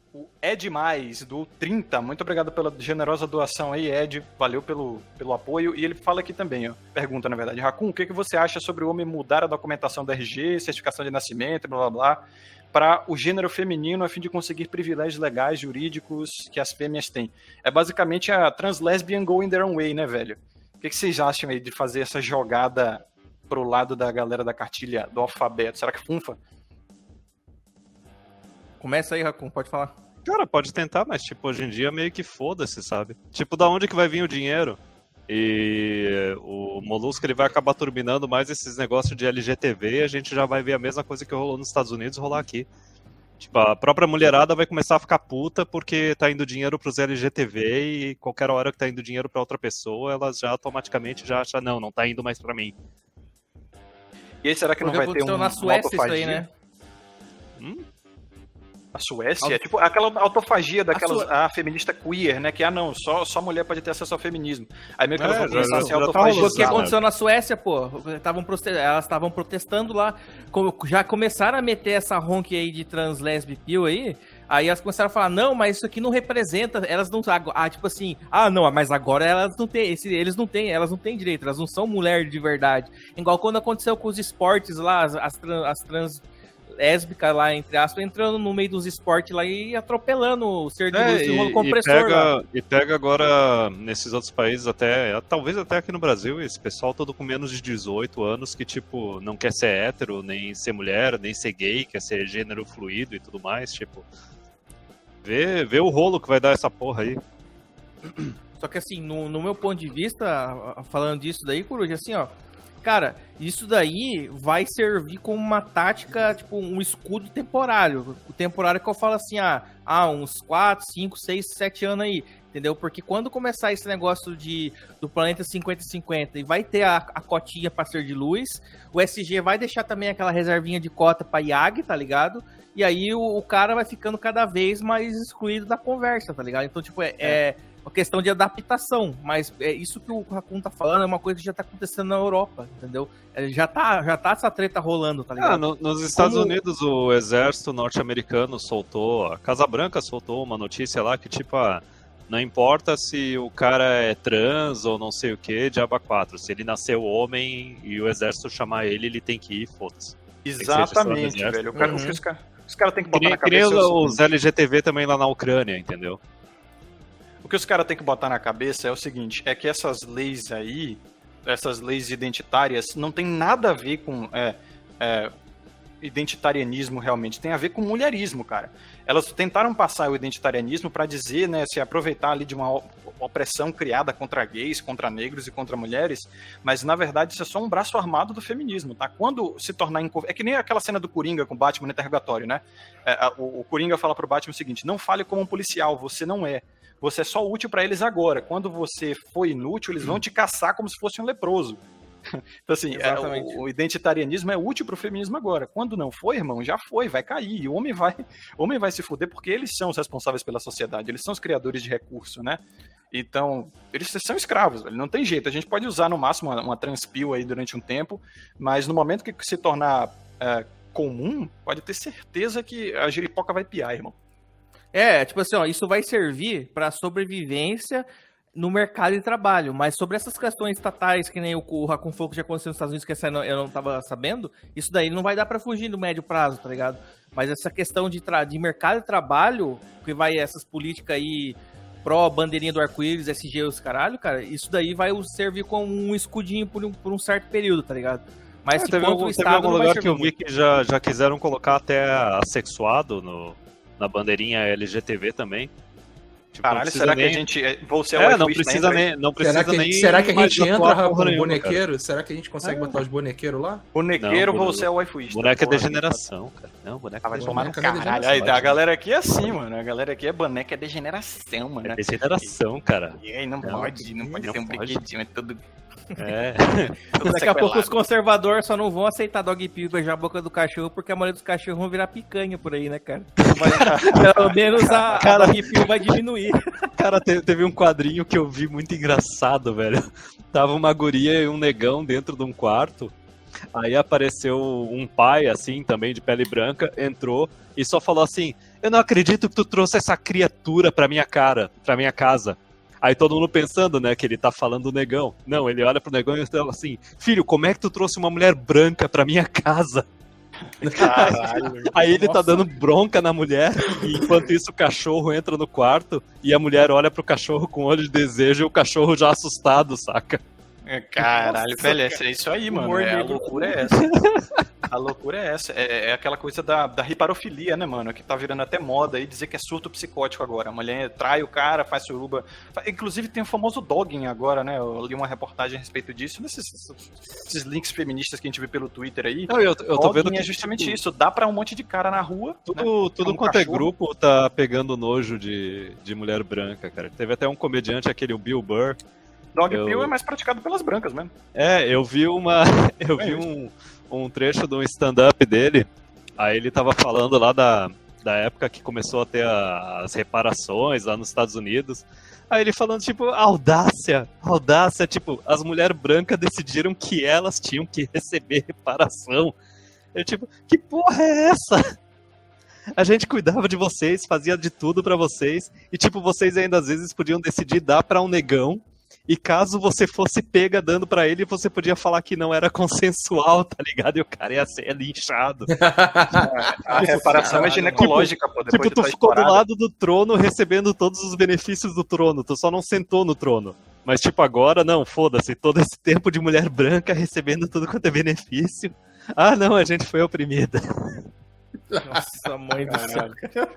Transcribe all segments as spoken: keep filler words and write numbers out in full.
O Ed Mais, do trinta, muito obrigado pela generosa doação aí, Ed, valeu pelo, pelo apoio. E ele fala aqui também, ó, pergunta na verdade, Raccoon, o que, que você acha sobre o homem mudar a documentação da R G, certificação de nascimento, blá blá blá, para o gênero feminino a fim de conseguir privilégios legais, jurídicos que as fêmeas têm? É basicamente a trans lesbian going their own way, né, velho? O que, que vocês acham aí de fazer essa jogada pro lado da galera da cartilha do alfabeto? Será que funfa? Começa aí, Raccoon, pode falar. Cara, pode tentar, mas tipo, hoje em dia meio que foda-se, sabe? Tipo, da onde que vai vir o dinheiro? E o Molusco, ele vai acabar turbinando mais esses negócios de L G T V e a gente já vai ver a mesma coisa que rolou nos Estados Unidos rolar aqui. Tipo, a própria mulherada vai começar a ficar puta porque tá indo dinheiro pros L G T V e qualquer hora que tá indo dinheiro pra outra pessoa, elas já automaticamente já acham, não, não tá indo mais pra mim. E aí, será que Porque não vai ter um na Suécia isso aí, né? Hum? A Suécia? É tipo aquela autofagia daquelas, a, Su... a feminista queer, né? Que, ah, não, só, só mulher pode ter acesso ao feminismo. Aí meio que elas é, vão começar a se autofagia. O que aconteceu na Suécia, pô? Tavam prote... Elas estavam protestando lá, já começaram a meter essa ronque aí de trans lesbi pill aí, aí elas começaram a falar, não, mas isso aqui não representa, elas não... Ah, tipo assim, ah, não, mas agora elas não têm, esse, eles não têm, elas não têm direito, elas não são mulher de verdade. Igual quando aconteceu com os esportes lá, as, as, trans, as trans lésbica lá, entre aspas, entrando no meio dos esportes lá e atropelando o ser de é, luz e o rolo compressor e pega, lá. E pega agora, nesses outros países, até talvez até aqui no Brasil, esse pessoal todo com menos de dezoito anos que, tipo, não quer ser hétero, nem ser mulher, nem ser gay, quer ser gênero fluido e tudo mais, tipo... Vê, vê o rolo que vai dar essa porra aí. Só que assim, no, no meu ponto de vista, falando disso daí, Coruja, assim, ó, cara, isso daí vai servir como uma tática, tipo, um escudo temporário. O temporário que eu falo assim, ah, ah uns quatro, cinco, seis, sete anos aí, entendeu? Porque quando começar esse negócio de, do planeta cinquenta cinquenta e vai ter a, a cotinha pra ser de luz, o S G vai deixar também aquela reservinha de cota pra I A G, tá ligado? E aí o, o cara vai ficando cada vez mais excluído da conversa, tá ligado? Então, tipo, é... é. é uma questão de adaptação, mas é isso que o Raccoon tá falando, é uma coisa que já tá acontecendo na Europa, entendeu? É, já, tá, já tá essa treta rolando, tá ligado? Ah, no, nos Estados Como... Unidos, o exército norte-americano soltou, a Casa Branca soltou uma notícia lá que, tipo, ah, não importa se o cara é trans ou não sei o que, diaba quatro, se ele nasceu homem e o exército chamar ele, ele tem que ir, foda-se. Exatamente, velho. O cara, uhum. Os, os caras cara têm que botar que, na cabeça... Que nem os L G T V também lá na Ucrânia, entendeu? O que os caras têm que botar na cabeça é o seguinte, é que essas leis aí, essas leis identitárias, não tem nada a ver com é, é, identitarianismo realmente, tem a ver com mulherismo, cara. Elas tentaram passar o identitarianismo para dizer, né, se aproveitar ali de uma opressão criada contra gays, contra negros e contra mulheres, mas na verdade isso é só um braço armado do feminismo, tá? Quando se tornar... Inco... É que nem aquela cena do Coringa com o Batman no interrogatório, né? É, a, o, o Coringa fala pro Batman o seguinte, não fale como um policial, você não é. Você é só útil para eles agora. Quando você for inútil, eles vão te caçar como se fosse um leproso. Então, assim, é, o, o identitarianismo é útil para o feminismo agora. Quando não foi, irmão, já foi, vai cair. E o homem vai, o homem vai se fuder porque eles são os responsáveis pela sociedade, eles são os criadores de recurso, né? Então, eles são escravos, não tem jeito. A gente pode usar no máximo uma, uma transpil aí durante um tempo, mas no momento que se tornar é, comum, pode ter certeza que a giripoca vai piar, irmão. É, tipo assim, ó, isso vai servir para sobrevivência no mercado de trabalho, mas sobre essas questões estatais, que nem o, o Raccoon falou que já aconteceu nos Estados Unidos, que essa eu não tava sabendo, isso daí não vai dar para fugir no médio prazo, tá ligado? Mas essa questão de, de mercado de trabalho, que vai essas políticas aí pró bandeirinha do arco-íris, S G e os caralho, cara, isso daí vai servir como um escudinho por um, por um certo período, tá ligado? Mas é, se teve contra algum, o Estado teve algum não vai lugar que eu vi muito. que já, já quiseram colocar até assexuado no, na bandeirinha L G T V também. Tipo, caralho, será nem... que a gente... Você é, é não precisa nem... Não precisa será que, nem será que a gente entra com o bonequeiro? Cara. Será que a gente consegue é. botar os bonequeiros lá? Bonequeiro, não, você é o waifuista. Boneca é degeneração, cara. Não, boneca ah, vai é tomar no caralho. Aí, a galera aqui é assim, mano. A galera aqui é boneca é degeneração, mano. É degeneração, cara. E aí não, não pode, não pode não ser um brinquedinho, é tudo... É. Daqui a pouco os conservadores só não vão aceitar dog pill e beijar a boca do cachorro, porque a maioria dos cachorros vão virar picanha por aí, né, cara? Mas, pelo menos a, a dog pill vai diminuir. Cara, teve um quadrinho que eu vi muito engraçado, velho. Tava uma guria e um negão dentro de um quarto. Aí apareceu um pai, assim, também de pele branca, entrou e só falou assim, eu não acredito que tu trouxe essa criatura pra minha cara, pra minha casa. Aí todo mundo pensando, né, que ele tá falando do negão. Não, ele olha pro negão e fala assim, filho, como é que tu trouxe uma mulher branca pra minha casa? Caralho. Aí ele Nossa. tá dando bronca na mulher, e enquanto isso o cachorro entra no quarto, e a mulher olha pro cachorro com olho de desejo, e o cachorro já assustado, saca? Caralho, Nossa, velho, cara. é isso aí, mano. Humor É, a negro. loucura é essa. A loucura é essa. É, é aquela coisa da, da riparofilia, né, mano? Que tá virando até moda aí, dizer que é surto psicótico agora. A mulher trai o cara, faz suruba. Fa- Inclusive tem o famoso dogging agora, né? Eu li uma reportagem a respeito disso, nesses esses links feministas que a gente vê pelo Twitter aí. Não, eu, eu tô Dogging vendo que é justamente tipo, isso. Dá pra um monte de cara na rua. Tudo, né? tudo Um quanto é cachorro. grupo tá pegando nojo de, de mulher branca, cara. Teve até um comediante, aquele o Bill Burr. Dog Eu- pill é mais praticado pelas brancas mesmo. É, eu vi uma. Eu É vi isso. um, um trecho de um stand-up dele. Aí ele tava falando lá da, da época que começou a ter a- as reparações lá nos Estados Unidos. Aí ele falando, tipo, audácia, audácia, tipo, as mulheres brancas decidiram que elas tinham que receber reparação. Eu, tipo, que porra é essa? A gente cuidava de vocês, fazia de tudo pra vocês, e tipo, vocês ainda às vezes podiam decidir dar pra um negão, e caso você fosse pega dando pra ele, você podia falar que não era consensual, tá ligado? E o cara ia ser linchado. A reparação é caralho, ginecológica, pô. Depois Tipo, de tu tá ficou do estourada. lado do trono recebendo todos os benefícios do trono, tu só não sentou no trono. Mas tipo, agora não, foda-se, todo esse tempo de mulher branca recebendo tudo quanto é benefício. Ah não, a gente foi oprimida. Nossa, mãe do céu.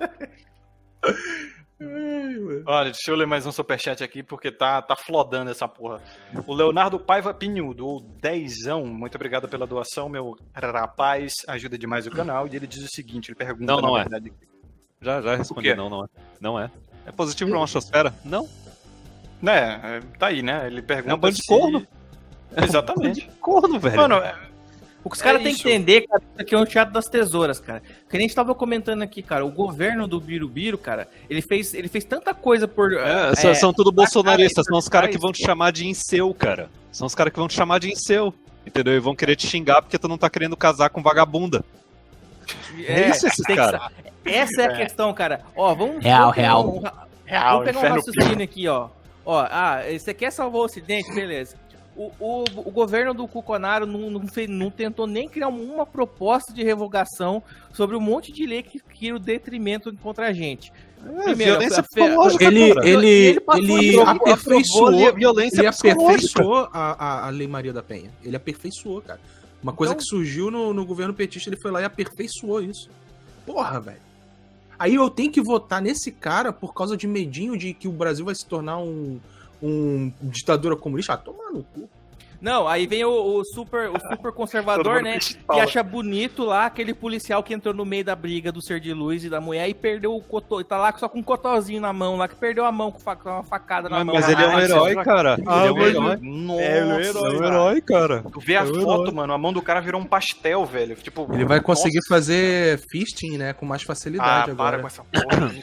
Olha, deixa eu ler mais um superchat aqui, porque tá, tá flodando essa porra. O Leonardo Paiva Pinho doou dezão. Muito obrigado pela doação, meu rapaz. Ajuda demais o canal. E ele diz o seguinte, ele pergunta, Não, não na é. verdade... Já, já O respondi, quê? não, não é. Não é. É positivo pra uma machosfera? Não. Né, é, tá aí, né? Ele pergunta É um bando de se- corno. Exatamente. Corno, velho. Mano, é- Os caras É têm que isso. entender, cara, isso aqui é um teatro das tesouras, cara. Que nem a gente tava comentando aqui, cara, o governo do Birubiru, cara, ele fez, ele fez tanta coisa por... É, são, são tudo bolsonaristas, cara, são os caras que faz- vão te chamar de incel, cara. São os caras que vão te chamar de incel, entendeu? E vão querer te xingar porque tu não tá querendo casar com vagabunda. É isso, esses tem que cara. sa- Essa é a questão, cara. Ó, vamos... Real, vamos pegar real. um- Real, vamos pegar um inferno raciocínio aqui, ó. Ó, ah, você quer salvar o Ocidente? Beleza. O, o, o governo do Cuconaro não, não, fez, não tentou nem criar uma proposta de revogação sobre um monte de lei que queira o detrimento contra a gente. É, violência a- a- psicológica, Ele, cara. ele, ele passou ele, ali, aprovou aperfeiçoou, ali a violência ele psicológica. aperfeiçoou a, a, a Lei Maria da Penha. Ele aperfeiçoou, cara. Uma coisa Então- que surgiu no, no governo petista, ele foi lá e aperfeiçoou isso. Porra, velho. Aí eu tenho que votar nesse cara por causa de medinho de que o Brasil vai se tornar um, um ditadura comunista. Ah, toma no cu. Não, aí vem o, o super, o super Todo conservador, mundo né? pistola. Que acha bonito lá aquele policial que entrou no meio da briga do ser de luz e da mulher e perdeu o cotô. E tá lá só com um cotozinho na mão lá, que perdeu a mão com fa- com uma facada na Mas, mão. mas lá. ele é um Ah, herói, você- cara. Ah, ele é um mas- herói. Nossa, É um herói, cara. Tu vê a É um foto, herói. mano, a mão do cara virou um pastel, velho. Tipo, Ele vai conseguir nossa. fazer fisting, né? Com mais Ah, facilidade para agora. com essa porra.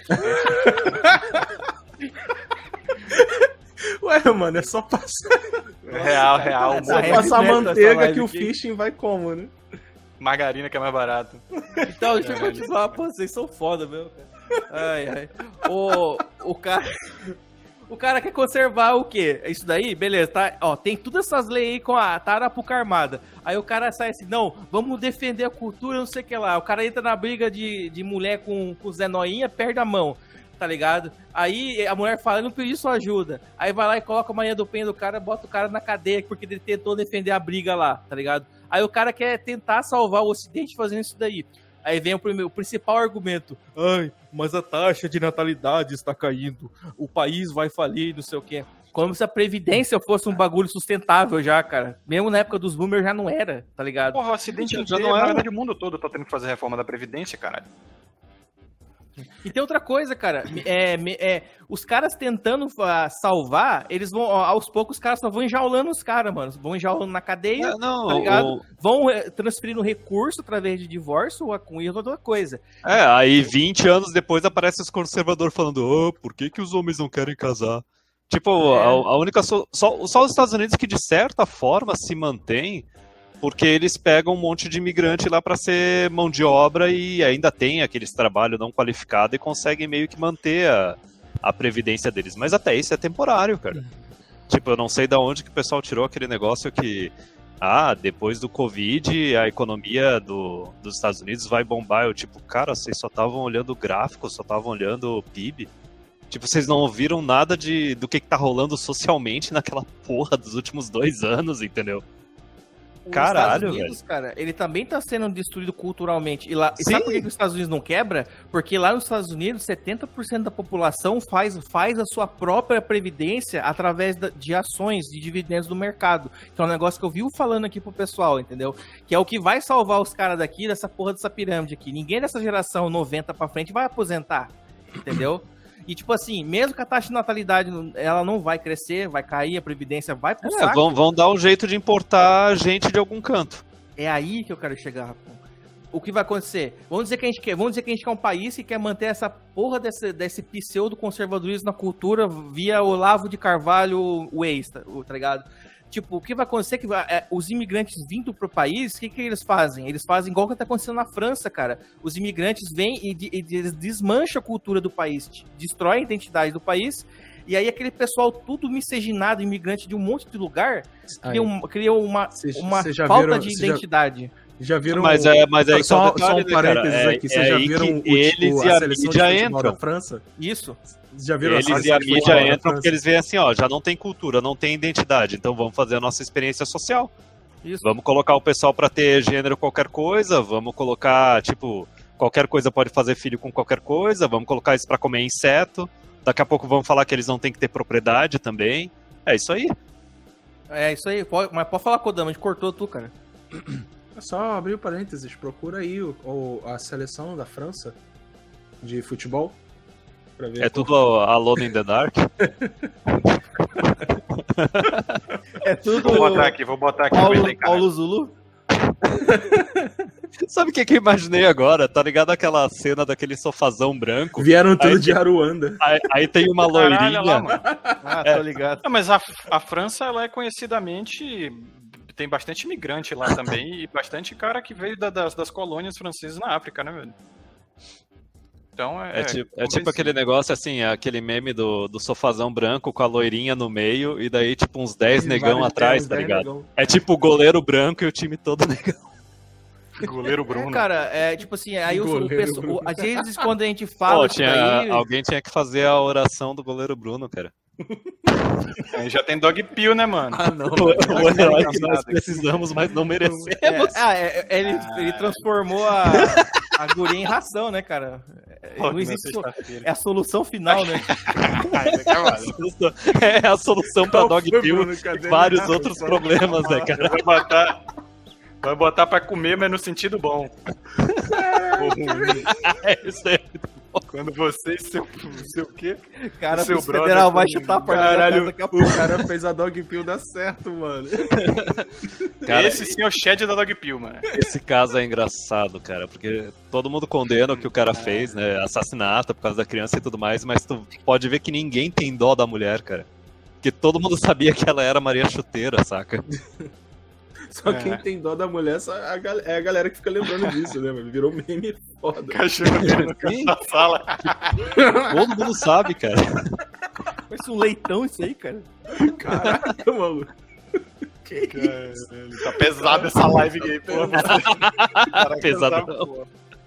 Ué, mano, é só passar, Real, real. Tá só heavy passar metal essa manteiga live que o aqui. fisting vai como, né? Margarina que é mais barato. Então, deixa eu continuar, pô, vocês são foda mesmo, cara. Ai, ai. O, o cara. O cara quer conservar o quê? Isso daí? Beleza, tá? Ó, tem todas essas leis aí com a Tarapuca armada. Aí o cara sai assim, não, vamos defender a cultura, não sei o que lá. O cara entra na briga de, de mulher com, com o Zé Noinha, perde a mão, tá ligado? Aí a mulher fala, eu não pedi sua ajuda. Aí vai lá e coloca a Maria do Penha do cara, bota o cara na cadeia porque ele tentou defender a briga lá, tá ligado? Aí o cara quer tentar salvar o Ocidente fazendo isso daí. Aí vem o, primeiro, o principal argumento. Ai, mas a taxa de natalidade está caindo. O país vai falir, não sei o quê. Como se a Previdência fosse um bagulho sustentável já, cara. Mesmo na época dos boomers já não era, tá ligado? Porra, o acidente Já inteiro, não na era. verdade, o mundo todo tá tendo que fazer reforma da Previdência, caralho. E tem outra coisa, cara. É, me- é, os caras tentando ah, salvar, eles vão, ó, aos poucos, os caras só vão enjaulando os caras, mano. Vão enjaulando na cadeia, É, não, tá ligado? o- Vão eh, transferindo recurso através de divórcio ou com isso outra coisa. é, aí vinte anos depois aparece os conservadores falando, oh, por que, que os homens não querem casar? Tipo, É. a, a única. So- só, só os Estados Unidos que de certa forma se mantém porque eles pegam um monte de imigrante lá para ser mão de obra e ainda tem aqueles trabalho não qualificado e conseguem meio que manter a, a previdência deles. Mas até isso é temporário, cara. Tipo, eu não sei de onde que o pessoal tirou aquele negócio que, ah, depois do Covid, a economia do, dos Estados Unidos vai bombar. Eu, tipo, cara, vocês só estavam olhando o gráfico, só estavam olhando o P I B. Tipo, vocês não ouviram nada de, do que, que tá rolando socialmente naquela porra dos últimos dois anos, entendeu? Os Caralho, Estados Unidos, velho. cara, ele também tá sendo destruído culturalmente. E, lá, e Sim. sabe por que, que os Estados Unidos não quebra? Porque lá nos Estados Unidos, setenta por cento da população faz, faz a sua própria previdência através da, de ações, de dividendos do mercado. Que é um negócio que eu vivo falando aqui pro pessoal, entendeu? Que é o que vai salvar os caras daqui, dessa porra dessa pirâmide aqui. Ninguém dessa geração noventa pra frente vai aposentar, entendeu? E, tipo assim, mesmo que a taxa de natalidade ela não vai crescer, vai cair, a previdência vai pro É, saco. vão, vão dar um jeito de importar gente de algum canto. É aí que eu quero chegar, Rapon. O que vai acontecer? Vamos dizer que a gente quer, vamos dizer que a gente quer um país que quer manter essa porra desse, desse pseudo-conservadorismo na cultura via Olavo de Carvalho Waze, tá, tá ligado? Tipo, o que vai acontecer é que é, os imigrantes vindo pro país, o que, que eles fazem? Eles fazem igual que tá acontecendo na França, cara. Os imigrantes vêm e, e, e desmancham a cultura do país, destroem a identidade do país, e aí aquele pessoal tudo miscigenado, imigrante de um monte de lugar, cria, um, cria uma, Cês- uma cês já falta viram- de cês já- identidade. Já viram... Mas é, mas é só, aí que tá o só um detalhe, né, cara? parênteses É- aqui. é Vocês já aí viram que o, eles o, e a a seleção de mídia futebol entram. da França? Isso. Vocês já viram Eles a e a seleção de mídia futebol da entram França? porque eles veem assim, ó, já não tem cultura, não tem identidade, então vamos fazer a nossa experiência social. Isso. Vamos colocar o pessoal pra ter gênero qualquer coisa, vamos colocar, tipo, qualquer coisa pode fazer filho com qualquer coisa, vamos colocar isso pra comer inseto, daqui a pouco vamos falar que eles não têm que ter propriedade também. É isso aí. É isso aí. Pode, mas pode falar, Kodama, a gente cortou tu, cara. É só abrir o parênteses. Procura aí o, o- a seleção da França de futebol. Pra ver É a tudo Alone in the Dark. É tudo Vou botar aqui, vou botar aqui. Paulo, Paulo, Paulo Zulu? Sabe o que, que eu imaginei agora? Tá ligado aquela cena daquele sofazão branco? Vieram tudo Aí- de Aruanda. Aí, aí tem uma Caralho, loirinha. lá, mano. Ah, É. tô ligado. Não, mas a, a França, ela é conhecidamente... Tem bastante imigrante lá também e bastante cara que veio da- das, das colônias francesas na África, né, velho? Então é... É, tipo, é tipo compreensível. aquele negócio assim, aquele meme do, do sofazão branco com a loirinha no meio e daí tipo uns dez negão Vários atrás, dez tá ligado? negão. É tipo o goleiro branco e o time todo negão. Goleiro Bruno. É, cara, é tipo assim, aí o, o Goleiro pessoal, Bruno. o- às vezes quando a gente fala Pô, isso tinha, daí, alguém tinha que fazer a oração do goleiro Bruno, cara. Aí já tem dog pill, né, mano? Ah, não. O, o herói que engraçado nós aqui. precisamos, mas não é, merecemos. ah, é- é- ele, ele transformou a, a guria em ração, né, cara? É, Pô, Não na existe so- sexta-feira. é a solução final, né? É a solução pra Qual Dog foi, Pill Bruno? Cadê e vários minha outros solução? problemas, né, cara? Vai botar... Vai botar pra comer, mas no sentido bom. Ou ruim. É isso aí. Quando você e seu... seu quê? Cara, Seu o brother federal vai com- chutar a porta da Caralho, casa daqui a pouco. o cara fez a dog pill dar certo, mano. Cara, Esse sim é o shed da dog pill, mano. esse caso é engraçado, cara, porque todo mundo condena o que o cara fez, né? Assassinato por causa da criança e tudo mais, mas tu pode ver que ninguém tem dó da mulher, cara. Porque todo mundo sabia que ela era Maria Chuteira, saca? Só É. quem tem dó da mulher só a gal- é a galera que fica lembrando disso, né, mano? Virou meme foda. Cachorro dele no canto da sala. Todo mundo sabe, cara. Parece um leitão isso aí, cara. Caraca, mano. Que isso? Caralho, tá pesado essa live gay, pô. Caraca, Pesadão. essa porra.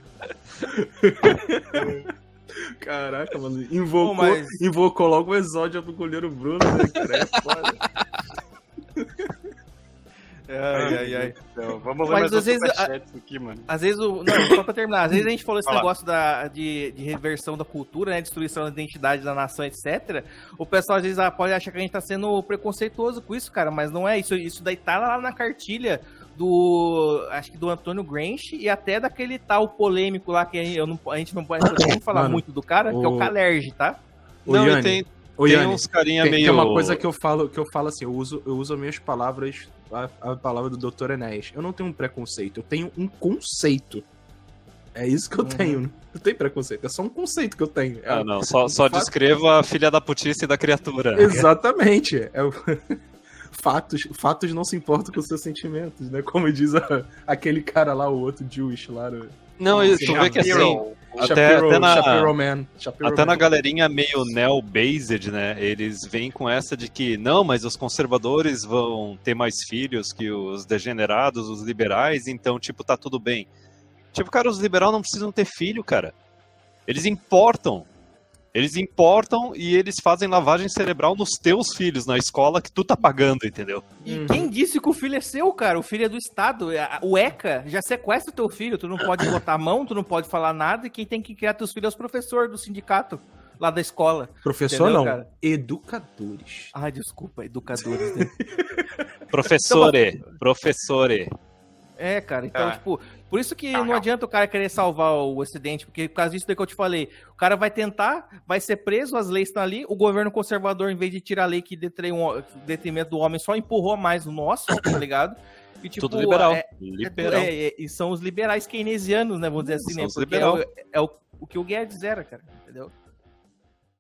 Caraca, mano. Invocou, Pô, mas- invocou logo o exódio do goleiro Bruno, né, cara? É foda. Ai, ai, ai. Então, vamos ler Mas mais às uns vezes, superchats aqui, mano. Às vezes o. Não, só pra terminar, às vezes a gente falou esse Fala. negócio da, de, de reversão da cultura, né? Destruição da identidade da nação, etcétera. O pessoal às vezes ah, pode achar que a gente tá sendo preconceituoso com isso, cara, mas não é isso. Isso daí tá lá na cartilha do. Acho que do Antônio Gramsci e até daquele tal polêmico lá que eu não, a gente não pode nem falar Mano, muito do cara, que é o o- Calerge, tá? Ô, Não, e Yanni, tem, ô, tem Yanni, uns carinha tem, meio... tem uma coisa que eu falo, que eu falo assim, eu uso, eu uso as minhas palavras, a, a palavra do doutor Enéas. Eu não tenho um preconceito, eu tenho um conceito. É isso que eu Uhum. tenho. Não tem preconceito, é só um conceito que eu tenho. É, Ah, não, só, só fato- descreva a filha da putice da criatura. Exatamente. É o... fatos, fatos não se importam com seus sentimentos, né? Como diz a- aquele cara lá, o outro Jewish lá. No... Não, eu- tu vê que assim, Shapiro. até, Shapiro, até na, Shapiro Man. Shapiro até na Man. galerinha meio neo-based, né? Eles vêm com essa de que não, mas os conservadores vão ter mais filhos que os degenerados, os liberais, então, tipo, tá tudo bem. Tipo, cara, os liberais não precisam ter filho, cara. Eles importam. Eles importam e eles fazem lavagem cerebral nos teus filhos, na escola que tu tá pagando, entendeu? E Uhum. quem disse que o filho é seu, cara? O filho é do Estado. O ECA já sequestra o teu filho. Tu não pode botar a mão, tu não pode falar nada. E quem tem que criar teus filhos é os professores do sindicato lá da escola. Professor Entendeu, não, cara? educadores. Ai, desculpa, educadores. Né? Professore, professore. É, cara, então, É. tipo, por isso que não adianta o cara querer salvar o Ocidente, porque por causa disso daí que eu te falei, o cara vai tentar, vai ser preso, as leis estão ali, o governo conservador, em vez de tirar a lei que detém um, detrimento do homem, só empurrou mais o nosso, tá ligado? E, tipo, Tudo liberal. É, liberal. é, é, e são os liberais keynesianos, né, vamos dizer assim, São né, os porque é, liberal. o, é o, o que o Guedes era, cara, entendeu?